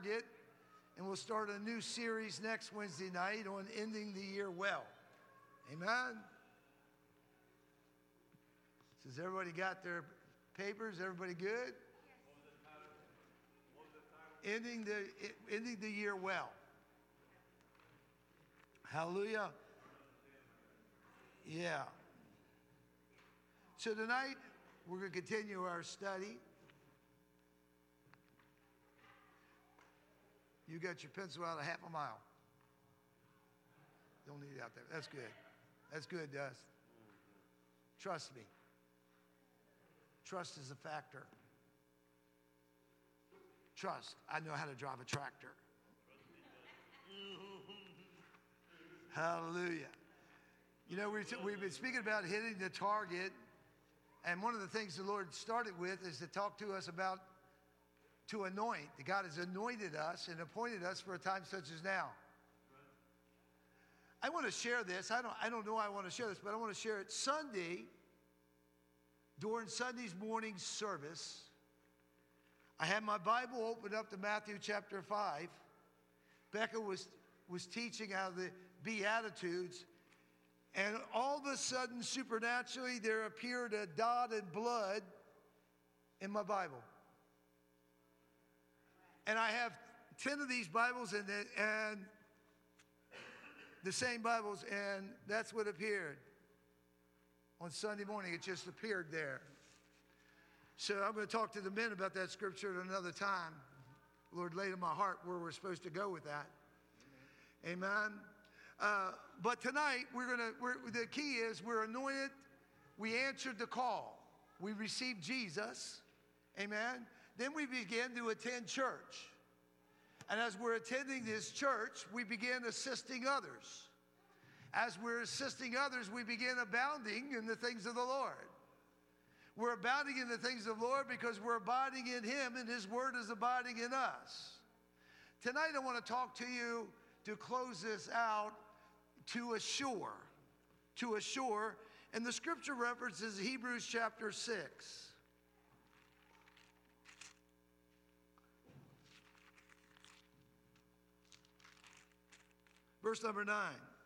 target, and we'll start a new series next Wednesday night on ending the year well. Amen? Has everybody got their papers? Everybody good? Ending the year well. Hallelujah. Yeah. So tonight, we're going to continue our study. You got your pencil out a half a mile. Don't need it out there. That's good. That's good, Dust. Trust me. Trust is a factor. Trust. I know how to drive a tractor. Hallelujah. You know, we've been speaking about hitting the target, and one of the things the Lord started with is to talk to us about to anoint. God has anointed us and appointed us for a time such as now. I want to share this. I don't know why I want to share this, but I want to share it. Sunday, during Sunday's morning service, I had my Bible opened up to Matthew chapter 5. Becca was teaching out of the Beatitudes, and all of a sudden, supernaturally, there appeared a dot in blood in my Bible. And I have 10 of these Bibles and the same Bibles, and that's what appeared on Sunday morning. It just appeared there. So I'm going to talk to the men about that scripture at another time. Lord laid in my heart where we're supposed to go with that. Amen. But tonight the key is we're anointed. We answered the call. We received Jesus. Amen. Then we begin to attend church. And as we're attending this church, we begin assisting others. As we're assisting others, we begin abounding in the things of the Lord. We're abounding in the things of the Lord because we're abiding in Him and His Word is abiding in us. Tonight I want to talk to you to close this out to assure. To assure. And the scripture reference is Hebrews chapter 6. Verse number 9.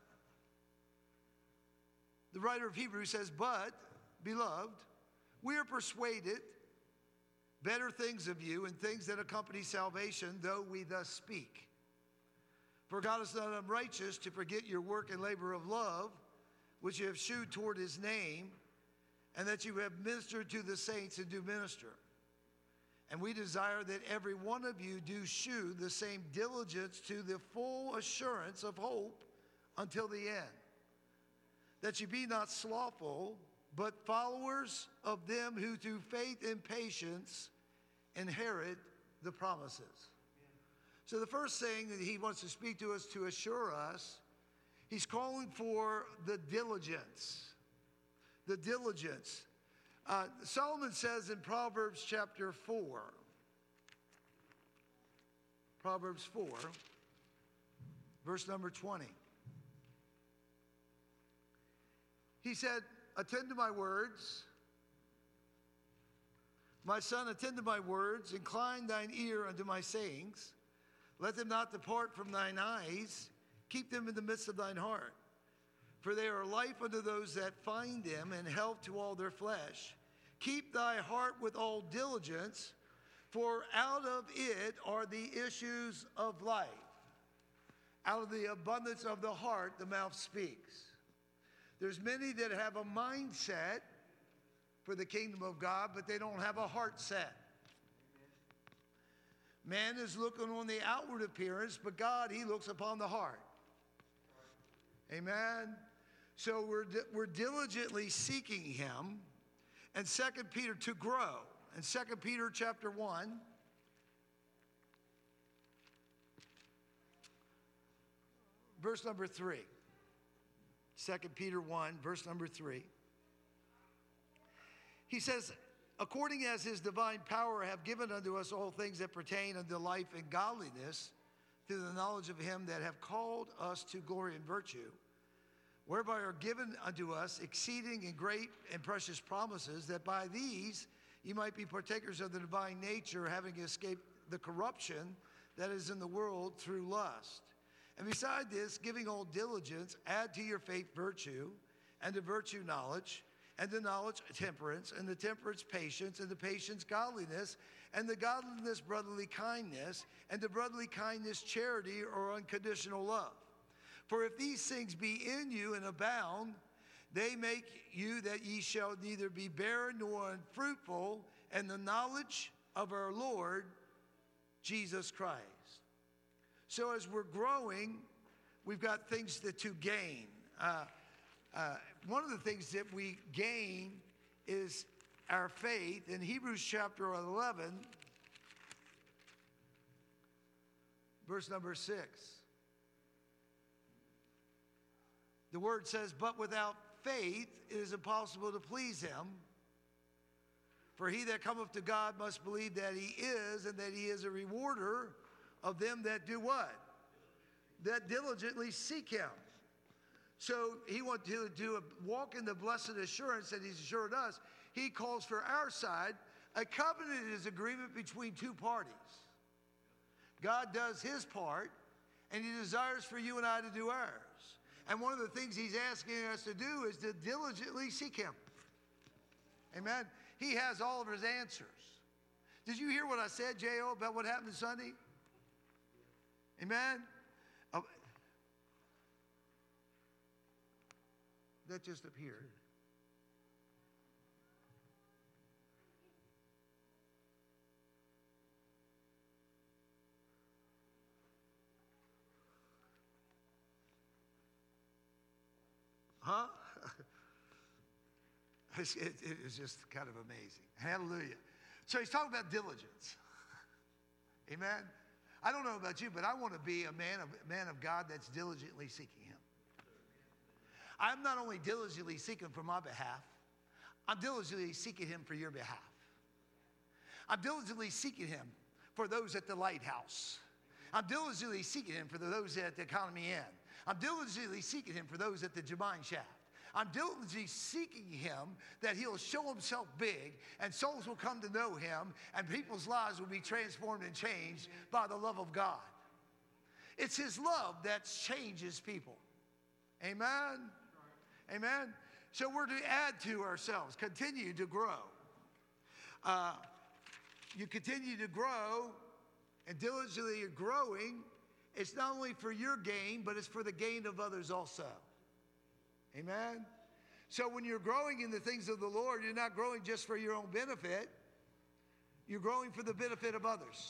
The writer of Hebrews says, "But, beloved, we are persuaded better things of you and things that accompany salvation, though we thus speak. For God is not unrighteous to forget your work and labor of love, which you have shewed toward His name, and that you have ministered to the saints and do minister. And we desire that every one of you do shew the same diligence to the full assurance of hope until the end, that you be not slothful, but followers of them who through faith and patience inherit the promises." So the first thing that he wants to speak to us to assure us, he's calling for the diligence. The diligence. Solomon says in Proverbs chapter 4, Proverbs 4, verse number 20. He said, "Attend to my words. My son, attend to my words. Incline thine ear unto my sayings. Let them not depart from thine eyes. Keep them in the midst of thine heart. For they are life unto those that find them, and health to all their flesh. Keep thy heart with all diligence, for out of it are the issues of life." Out of the abundance of the heart, the mouth speaks. There's many that have a mindset for the kingdom of God, but they don't have a heart set. Man is looking on the outward appearance, but God, He looks upon the heart. Amen. So we're diligently seeking Him. And 2 Peter to grow. In 2 Peter chapter 1, verse number 3. 2 Peter 1, verse number 3. He says, "According as His divine power have given unto us all things that pertain unto life and godliness, through the knowledge of Him that have called us to glory and virtue, whereby are given unto us exceeding and great and precious promises, that by these ye might be partakers of the divine nature, having escaped the corruption that is in the world through lust. And beside this, giving all diligence, add to your faith virtue, and to virtue knowledge, and to knowledge temperance, and the temperance patience, and the patience godliness, and the godliness brotherly kindness, and the brotherly kindness charity or unconditional love. For if these things be in you and abound, they make you that ye shall neither be barren nor unfruitful in the knowledge of our Lord Jesus Christ. So as we're growing, we've got things to gain. One of the things that we gain is our faith. In Hebrews chapter 11, verse number 6, the word says, but without faith it is impossible to please him. For he that cometh to God must believe that he is, and that he is a rewarder of them that do what? That diligently seek him. So he wants to walk in the blessed assurance that he's assured us. He calls for our side. A covenant is agreement between two parties. God does his part, and he desires for you and I to do ours. And one of the things he's asking us to do is to diligently seek him. Amen. He has all of his answers. Did you hear what I said, J.O., about what happened Sunday? Amen. That just appeared. Huh? It is just kind of amazing. Hallelujah. So he's talking about diligence. Amen. I don't know about you, but I want to be a man of God that's diligently seeking him. I'm not only diligently seeking for my behalf, I'm diligently seeking him for your behalf. I'm diligently seeking him for those at the lighthouse. I'm diligently seeking him for those at the Economy Inn. I'm diligently seeking him for those at the Jemine Shaft. I'm diligently seeking him that he'll show himself big and souls will come to know him and people's lives will be transformed and changed by the love of God. It's his love that changes people. Amen. Amen. So we're to add to ourselves, continue to grow. You continue to grow, and diligently you're growing. It's not only for your gain, but it's for the gain of others also. Amen. So when you're growing in the things of the Lord, you're not growing just for your own benefit. You're growing for the benefit of others.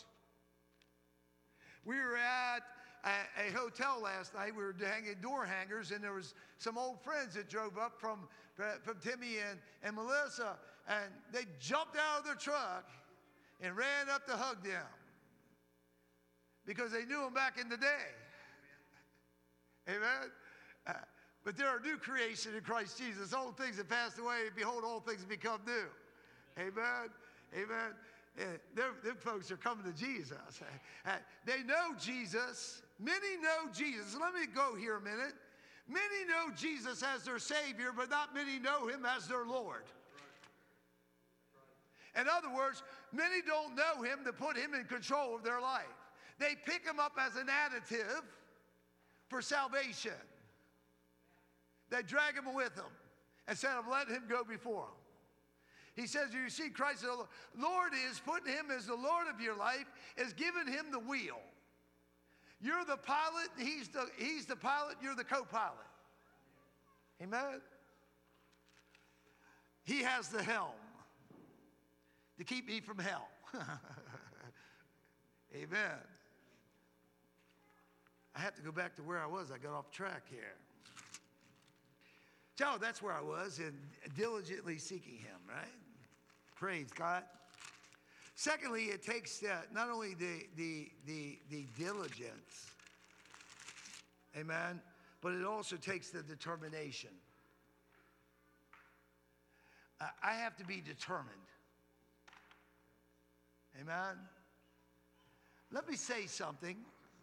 We were at a hotel last night. We were hanging door hangers, and there was some old friends that drove up from Timmy and Melissa, and they jumped out of their truck and ran up to hug them because they knew them back in the day. Amen. But they're a new creation in Christ Jesus. Old things have passed away, and behold, all things have become new. Amen. Amen. Them folks are coming to Jesus. They know Jesus. Many know Jesus. Let me go here a minute. Many know Jesus as their Savior, but not many know him as their Lord. In other words, many don't know him to put him in control of their life. They pick him up as an additive for salvation. They drag him with them instead of letting him go before them. He says, you see, Christ the Lord is putting him as the Lord of your life, is giving him the wheel. You're the pilot, he's the pilot, you're the co-pilot. Amen? He has the helm to keep me from hell. Amen. I have to go back to where I was. I got off track here. So that's where I was, in diligently seeking him, right? Praise God. Secondly, it takes not only the diligence, amen, but it also takes the determination. I have to be determined. Amen. Let me say something.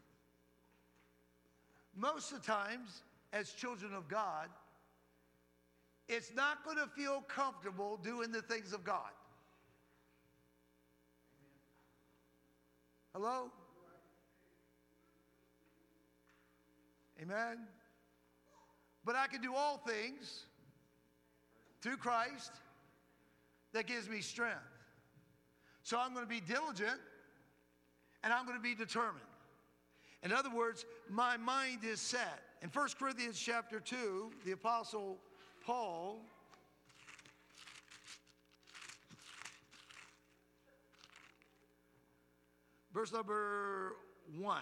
Most of the times, as children of God, it's not going to feel comfortable doing the things of God. Hello? Amen? But I can do all things through Christ that gives me strength. So I'm going to be diligent and I'm going to be determined. In other words, my mind is set. In 1 Corinthians chapter 2, the Apostle Paul verse number 1.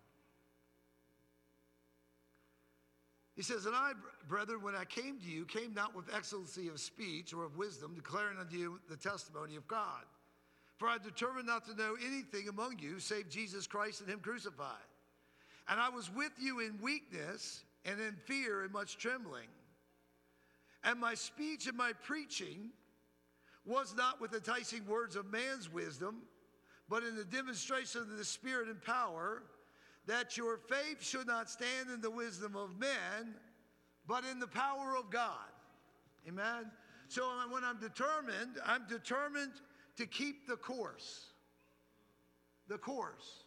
He says, and I, brethren, when I came to you, came not with excellency of speech or of wisdom, declaring unto you the testimony of God. For I determined not to know anything among you save Jesus Christ and him crucified. And I was with you in weakness and in fear and much trembling. And my speech and my preaching was not with enticing words of man's wisdom, but in the demonstration of the Spirit and power, that your faith should not stand in the wisdom of men, but in the power of God. Amen? So when I'm determined to keep the course. The course.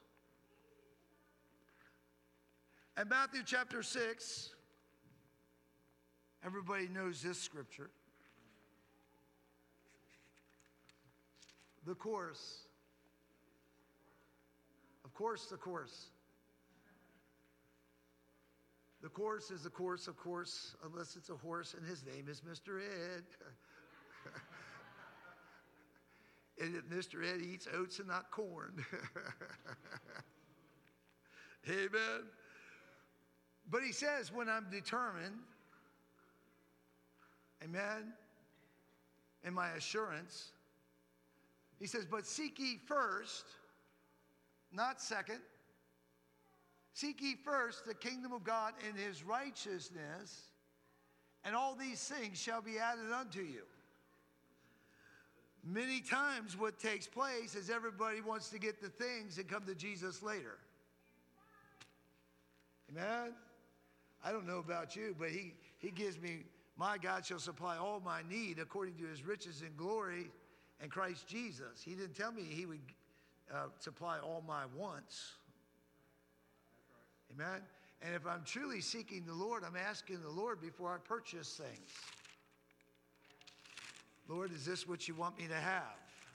And Matthew chapter 6, everybody knows this scripture. The course. Of course, the course. The course is the course, of course, unless it's a horse, and his name is Mr. Ed. And if Mr. Ed eats oats and not corn. Amen. But he says, when I'm determined, amen, in my assurance, he says, but seek ye first, not second, seek ye first the kingdom of God and his righteousness, and all these things shall be added unto you. Many times what takes place is everybody wants to get the things and come to Jesus later. Amen? I don't know about you, but he gives me, my God shall supply all my need according to his riches and glory in Christ Jesus. He didn't tell me he would supply all my wants. Amen? And if I'm truly seeking the Lord, I'm asking the Lord before I purchase things. Lord, is this what you want me to have?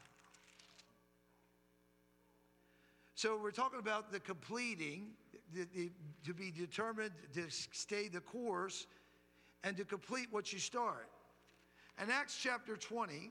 So we're talking about the completing, to be determined to stay the course and to complete what you start. In Acts chapter 20,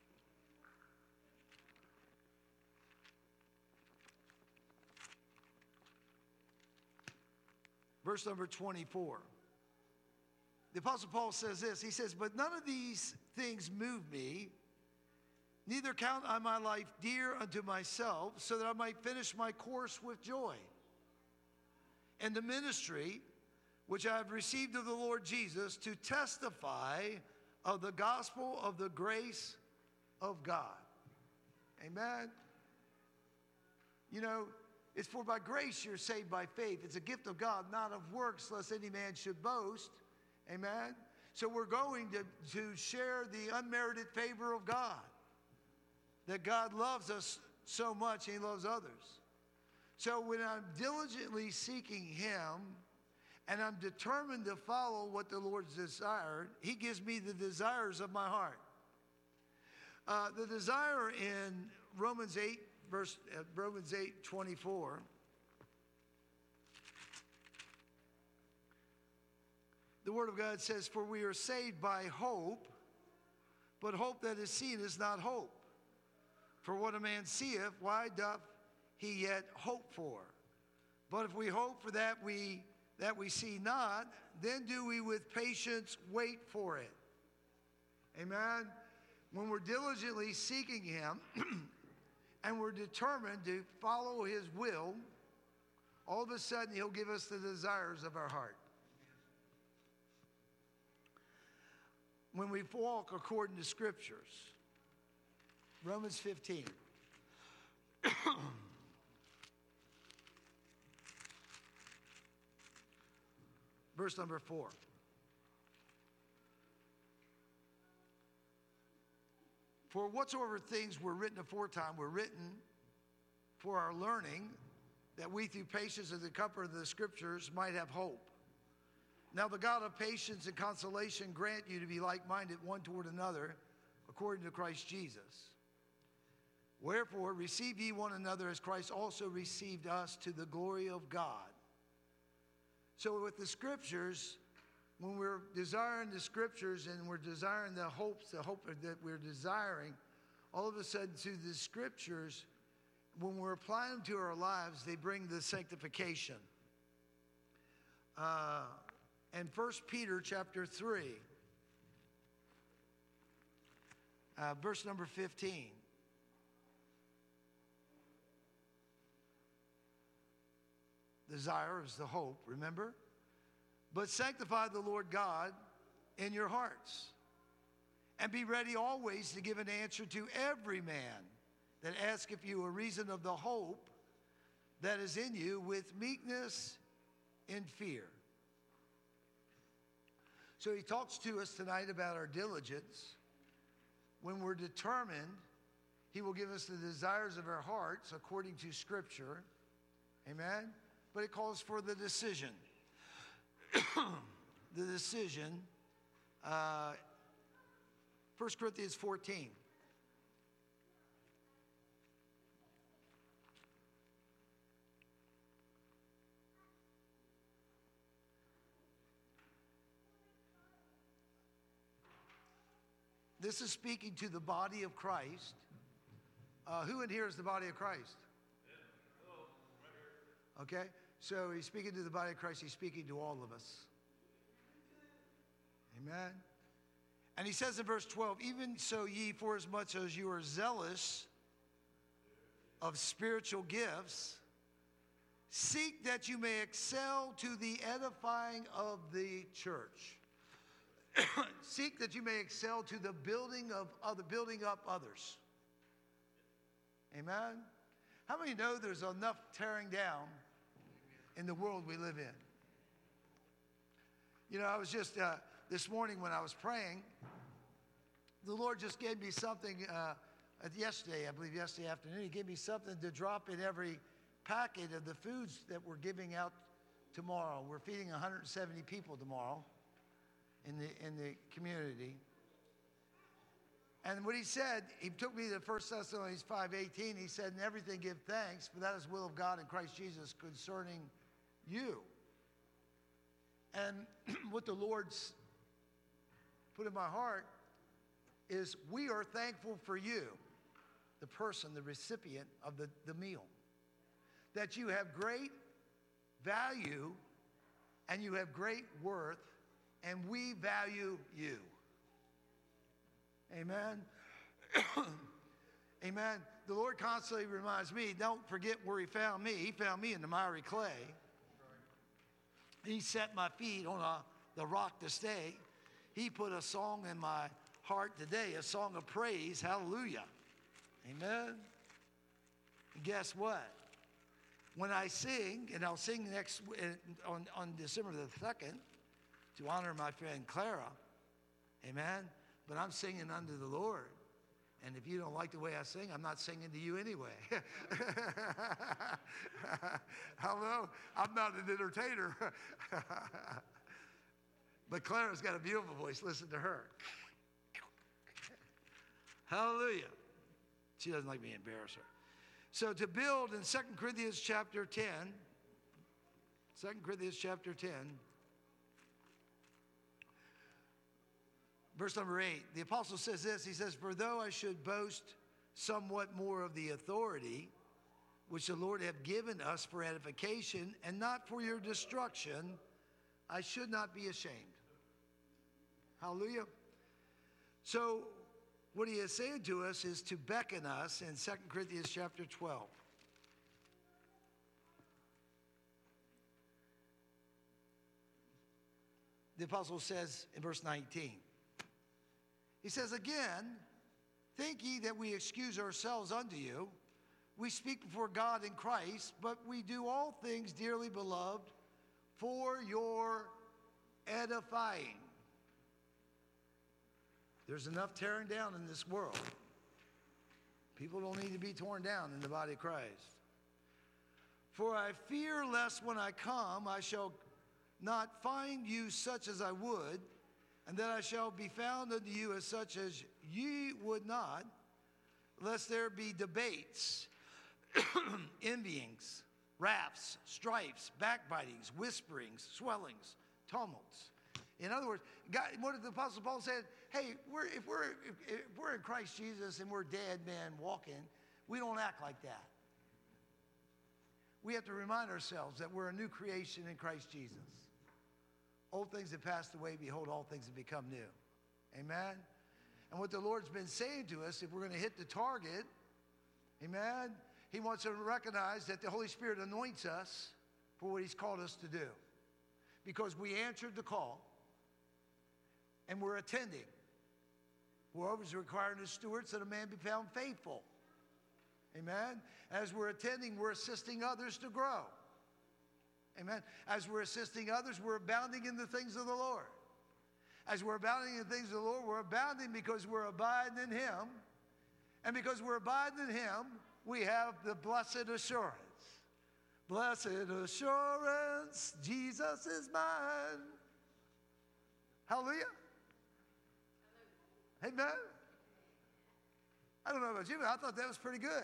verse number 24. The Apostle Paul says this. He says, but none of these things move me, neither count I my life dear unto myself, so that I might finish my course with joy. And the ministry which I have received of the Lord Jesus to testify of the gospel of the grace of God. Amen. You know, it's for by grace you're saved by faith. It's a gift of God, not of works, lest any man should boast. Amen. So we're going to share the unmerited favor of God. That God loves us so much, and he loves others. So when I'm diligently seeking him, and I'm determined to follow what the Lord's desired, he gives me the desires of my heart. The desire in Romans 8:24. The Word of God says, for we are saved by hope, but hope that is seen is not hope. For what a man seeth, why doth he yet hope for? But if we hope for that we see not, then do we with patience wait for it. Amen? When we're diligently seeking him, and we're determined to follow his will, all of a sudden he'll give us the desires of our heart. When we walk according to scriptures. Romans 15. Verse number 4. For whatsoever things were written aforetime were written for our learning, that we through patience and the comfort of the scriptures might have hope. Now the God of patience and consolation grant you to be like-minded one toward another, according to Christ Jesus. Wherefore, receive ye one another as Christ also received us to the glory of God. So with the scriptures, when we're desiring the scriptures and we're desiring the hope that we're desiring, all of a sudden to the scriptures, when we're applying them to our lives, they bring the sanctification. And 1 Peter chapter 3, verse number 15. Desire is the hope, remember? But sanctify the Lord God in your hearts, and be ready always to give an answer to every man that asketh you a reason of the hope that is in you with meekness and fear. So he talks to us tonight about our diligence. When we're determined, he will give us the desires of our hearts according to Scripture. Amen? But it calls for the decision. The decision. 1 Corinthians 14. This is speaking to the body of Christ. Who in here is the body of Christ? Okay, so he's speaking to the body of Christ. He's speaking to all of us. Amen. And he says in verse 12, even so ye, forasmuch as you are zealous of spiritual gifts, seek that you may excel to the edifying of the church. Seek that you may excel to the building up others. Amen. How many know there's enough tearing down in the world we live in? You know, I was just this morning when I was praying, the Lord just gave me something yesterday, I believe yesterday afternoon. He gave me something to drop in every packet of the foods that we're giving out tomorrow. We're feeding 170 people tomorrow in the community. And what he said, he took me to 1 Thessalonians 5:18. He said, in everything give thanks, for that is the will of God in Christ Jesus concerning you. And what the Lord's put in my heart is we are thankful for you, the person, the recipient of the meal. That you have great value and you have great worth, and we value you. Amen. Amen. The Lord constantly reminds me, don't forget where he found me. He found me in the miry clay. He set my feet on the rock to stay. He put a song in my heart today, a song of praise. Hallelujah. Amen. And guess what? When I sing, and I'll sing next on December the 2nd to honor my friend Clara. Amen. But I'm singing unto the Lord. And if you don't like the way I sing, I'm not singing to you anyway. Hello? I'm not an entertainer. But Clara's got a beautiful voice. Listen to her. Hallelujah. She doesn't like me to embarrass her. So to build in 2 Corinthians chapter 10, 2 Corinthians chapter 10, verse number 8, the apostle says this. He says, for though I should boast somewhat more of the authority which the Lord hath given us for edification and not for your destruction, I should not be ashamed. Hallelujah. So what he is saying to us is to beckon us in 2 Corinthians chapter 12. The apostle says in verse 19, he says, again, think ye that we excuse ourselves unto you? We speak before God in Christ, but we do all things, dearly beloved, for your edifying. There's enough tearing down in this world. People don't need to be torn down in the body of Christ. For I fear lest when I come, I shall not find you such as I would, and that I shall be found unto you as such as ye would not, lest there be debates, envyings, wraths, strifes, backbitings, whisperings, swellings, tumults. In other words, God, what did the Apostle Paul said? Hey, if we're in Christ Jesus and we're dead men walking, we don't act like that. We have to remind ourselves that we're a new creation in Christ Jesus. Old things have passed away, behold, all things have become new. Amen? And what the Lord's been saying to us, if we're going to hit the target, amen, he wants to recognize that the Holy Spirit anoints us for what he's called us to do. Because we answered the call, and we're attending. Moreover, is required of stewards that a man be found faithful. Amen? As we're attending, we're assisting others to grow. Amen? As we're assisting others, we're abounding in the things of the Lord. As we're abounding in the things of the Lord, we're abounding because we're abiding in him. And because we're abiding in him, we have the blessed assurance. Blessed assurance, Jesus is mine. Hallelujah. Amen. I don't know about you, but I thought that was pretty good.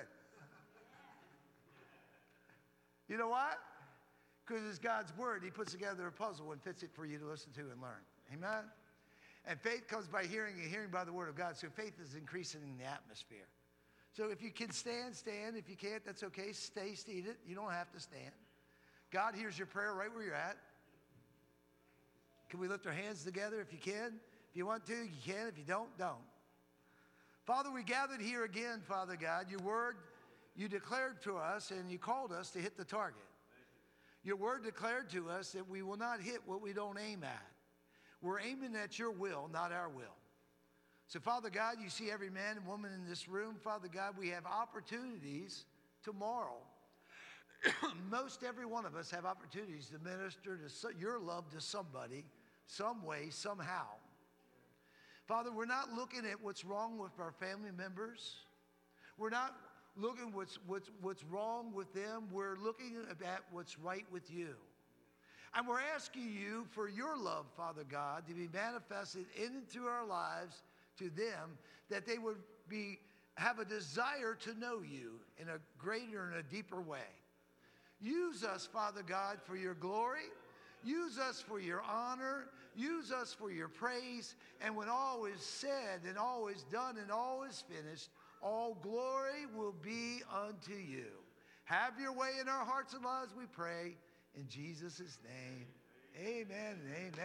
You know why? Because it's God's word. He puts together a puzzle and fits it for you to listen to and learn. Amen? And faith comes by hearing, and hearing by the word of God. So faith is increasing in the atmosphere. So if you can stand, stand. If you can't, that's okay. Stay seated. You don't have to stand. God hears your prayer right where you're at. Can we lift our hands together if you can? If you want to, you can. If you don't, don't. Father, we gathered here again, Father God. Your word you declared to us, and you called us to hit the target. Your word declared to us that we will not hit what we don't aim at. We're aiming at your will, not our will. So, Father God, you see every man and woman in this room. Father God, we have opportunities tomorrow. Most every one of us have opportunities to minister to your love to somebody, some way, somehow. Father, we're not looking at what's wrong with our family members. We're not looking what's wrong with them. We're looking at what's right with you. And we're asking you for your love, Father God, to be manifested in and through our lives to them, that they would have a desire to know you in a greater and a deeper way. Use us, Father God, for your glory. Use us for your honor. Use us for your praise. And when all is said and all is done and all is finished, all glory will be unto you. Have your way in our hearts and lives, we pray. In Jesus' name, amen and amen.